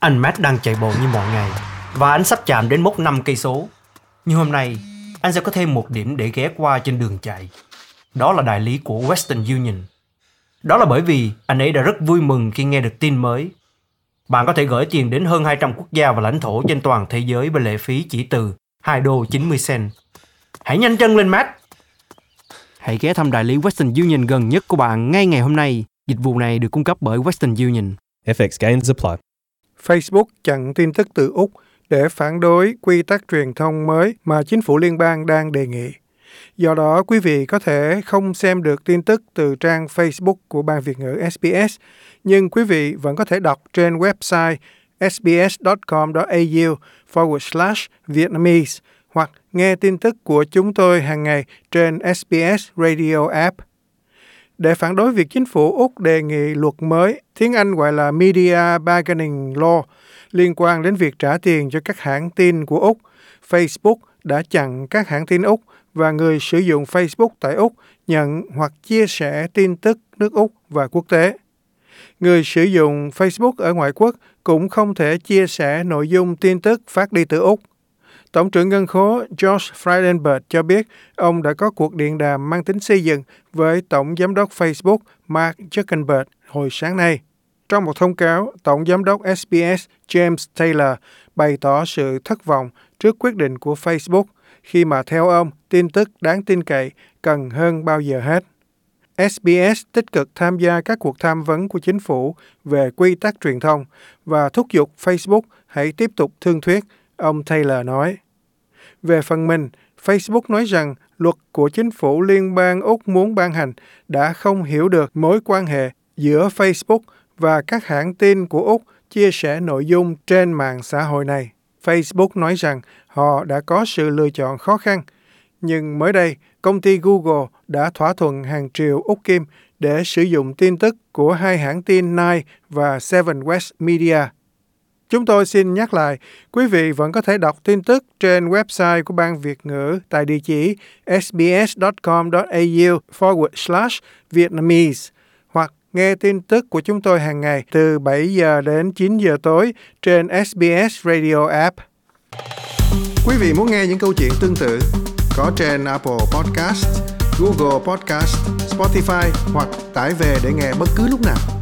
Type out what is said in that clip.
Anh Matt đang chạy bộ như mọi ngày và anh sắp chạm đến mốc 5 cây số. Nhưng hôm nay, anh sẽ có thêm một điểm để ghé qua trên đường chạy. Đó là đại lý của Western Union. Đó là bởi vì anh ấy đã rất vui mừng khi nghe được tin mới. Bạn có thể gửi tiền đến hơn 200 quốc gia và lãnh thổ trên toàn thế giới với lệ phí chỉ từ $2.90. Hãy nhanh chân lên, Matt! Hãy ghé thăm đại lý Western Union gần nhất của bạn ngay ngày hôm nay. Dịch vụ này được cung cấp bởi Western Union. FX gains apply. Facebook chặn tin tức từ Úc để phản đối quy tắc truyền thông mới mà chính phủ liên bang đang đề nghị. Do đó, quý vị có thể không xem được tin tức từ trang Facebook của Ban Việt ngữ SBS, nhưng quý vị vẫn có thể đọc trên website sbs.com.au/Vietnamese hoặc nghe tin tức của chúng tôi hàng ngày trên SBS Radio app. Để phản đối việc chính phủ Úc đề nghị luật mới, tiếng Anh gọi là Media Bargaining Law, liên quan đến việc trả tiền cho các hãng tin của Úc, Facebook đã chặn các hãng tin Úc và người sử dụng Facebook tại Úc nhận hoặc chia sẻ tin tức nước Úc và quốc tế. Người sử dụng Facebook ở ngoại quốc cũng không thể chia sẻ nội dung tin tức phát đi từ Úc. Tổng trưởng ngân khố George Frydenberg cho biết ông đã có cuộc điện đàm mang tính xây dựng với Tổng giám đốc Facebook Mark Zuckerberg hồi sáng nay. Trong một thông cáo, Tổng giám đốc SBS James Taylor bày tỏ sự thất vọng trước quyết định của Facebook khi mà theo ông, tin tức đáng tin cậy cần hơn bao giờ hết. SBS tích cực tham gia các cuộc tham vấn của chính phủ về quy tắc truyền thông và thúc giục Facebook hãy tiếp tục thương thuyết, ông Taylor nói. Về phần mình, Facebook nói rằng luật của chính phủ liên bang Úc muốn ban hành đã không hiểu được mối quan hệ giữa Facebook và các hãng tin của Úc chia sẻ nội dung trên mạng xã hội này. Facebook nói rằng họ đã có sự lựa chọn khó khăn, nhưng mới đây, công ty Google đã thỏa thuận hàng triệu Úc Kim để sử dụng tin tức của hai hãng tin Nine và Seven West Media. Chúng tôi xin nhắc lại, quý vị vẫn có thể đọc tin tức trên website của Ban Việt ngữ tại địa chỉ sbs.com.au/Vietnamese hoặc nghe tin tức của chúng tôi hàng ngày từ 7 giờ đến 9 giờ tối trên SBS Radio app. Quý vị muốn nghe những câu chuyện tương tự có trên Apple Podcast, Google Podcast, Spotify hoặc tải về để nghe bất cứ lúc nào.